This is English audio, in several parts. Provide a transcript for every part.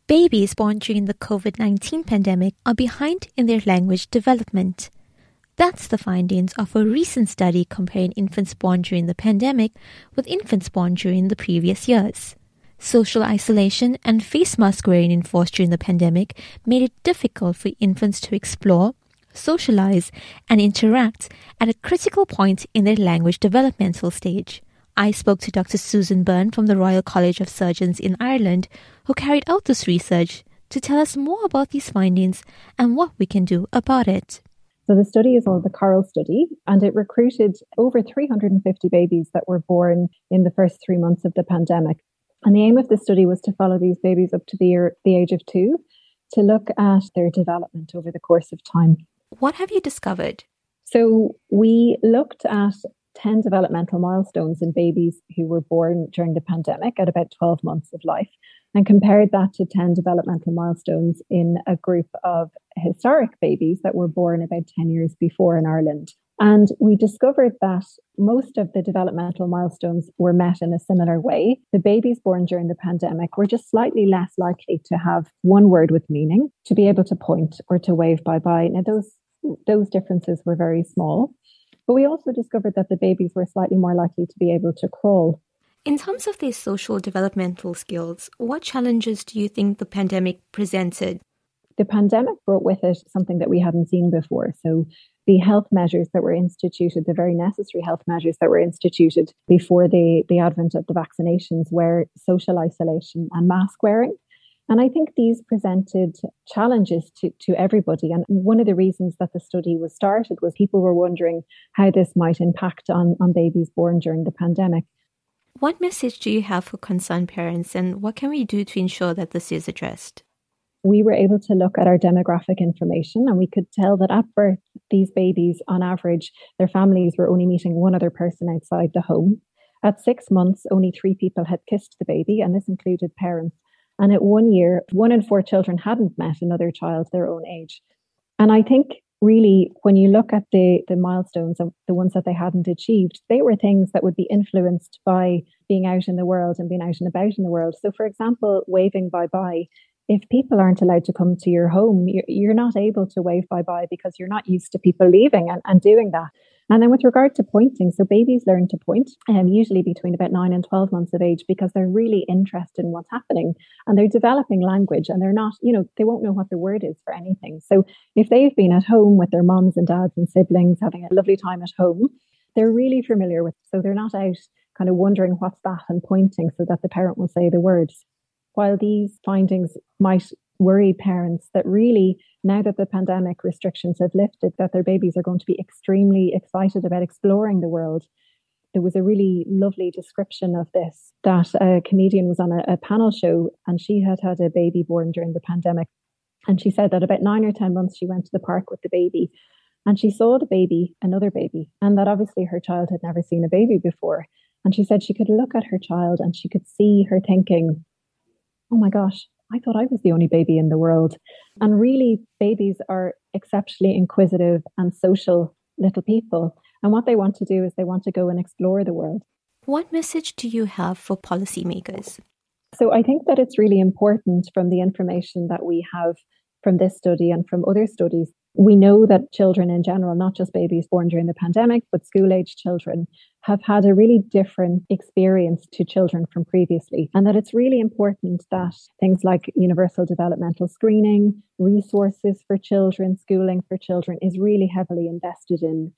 Babies born during the COVID-19 pandemic are behind in their language development. That's the findings of a recent study comparing infants born during the pandemic with infants born during the previous years. Social isolation and face mask wearing enforced during the pandemic made it difficult for infants to explore, socialize, and interact at a critical point in their language developmental stage. I spoke to Dr. Susan Byrne from the Royal College of Surgeons in Ireland, who carried out this research, to tell us more about these findings and what we can do about it. So the study is called the CORAL study, and it recruited over 350 babies that were born in the first 3 months of the pandemic. And the aim of the study was to follow these babies up to the age of 2 to look at their development over the course of time. What have you discovered? So we looked at 10 developmental milestones in babies who were born during the pandemic at about 12 months of life, and compared that to 10 developmental milestones in a group of historic babies that were born about 10 years before in Ireland. And we discovered that most of the developmental milestones were met in a similar way. The babies born during the pandemic were just slightly less likely to have one word with meaning, to be able to point or to wave bye-bye. Now, those differences were very small. But we also discovered that the babies were slightly more likely to be able to crawl. In terms of their social developmental skills, what challenges do you think the pandemic presented? The pandemic brought with it something that we hadn't seen before. So the health measures that were instituted, the very necessary health measures that were instituted before the advent of the vaccinations, were social isolation and mask wearing. And I think these presented challenges to everybody. And one of the reasons that the study was started was people were wondering how this might impact on babies born during the pandemic. What message do you have for concerned parents, and what can we do to ensure that this is addressed? We were able to look at our demographic information, and we could tell that at birth, these babies, on average, their families were only meeting one other person outside the home. At 6 months, only 3 people had kissed the baby, and this included parents. And at 1 year, 1 in 4 children hadn't met another child their own age. And I think really, when you look at the milestones of the ones that they hadn't achieved, they were things that would be influenced by being out in the world and being out and about in the world. So, for example, waving bye-bye. If people aren't allowed to come to your home, you're not able to wave bye-bye because you're not used to people leaving and doing that. And then with regard to pointing, so babies learn to point usually between about 9 and 12 months of age because they're really interested in what's happening and they're developing language and they're not, they won't know what the word is for anything. So if they've been at home with their moms and dads and siblings having a lovely time at home, they're really familiar with it. So they're not out kind of wondering what's that and pointing so that the parent will say the words. While these findings might worry parents that really, now that the pandemic restrictions have lifted, that their babies are going to be extremely excited about exploring the world. There was a really lovely description of this, that a comedian was on a panel show and she had had a baby born during the pandemic. And she said that about 9 or 10 months she went to the park with the baby and she saw the baby, another baby, and that obviously her child had never seen a baby before. And she said she could look at her child and she could see her thinking, oh my gosh, I thought I was the only baby in the world. And really, babies are exceptionally inquisitive and social little people. And what they want to do is they want to go and explore the world. What message do you have for policymakers? So I think that it's really important from the information that we have from this study and from other studies. We know that children in general, not just babies born during the pandemic, but school-age children, have had a really different experience to children from previously. And that it's really important that things like universal developmental screening, resources for children, schooling for children is really heavily invested in.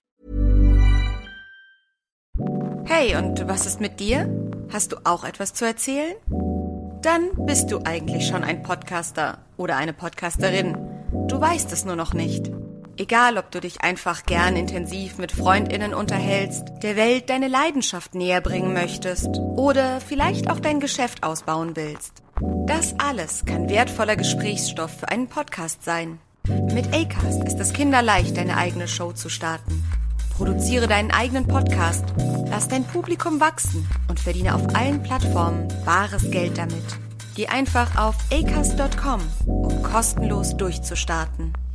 Hey, und was ist mit dir? Hast du auch etwas zu erzählen? Dann bist du eigentlich schon ein Podcaster oder eine Podcasterin. Du weißt es nur noch nicht. Egal, ob du dich einfach gern intensiv mit FreundInnen unterhältst, der Welt deine Leidenschaft näher bringen möchtest oder vielleicht auch dein Geschäft ausbauen willst. Das alles kann wertvoller Gesprächsstoff für einen Podcast sein. Mit Acast ist es kinderleicht, deine eigene Show zu starten. Produziere deinen eigenen Podcast, lass dein Publikum wachsen und verdiene auf allen Plattformen bares Geld damit. Geh einfach auf acast.com, um kostenlos durchzustarten.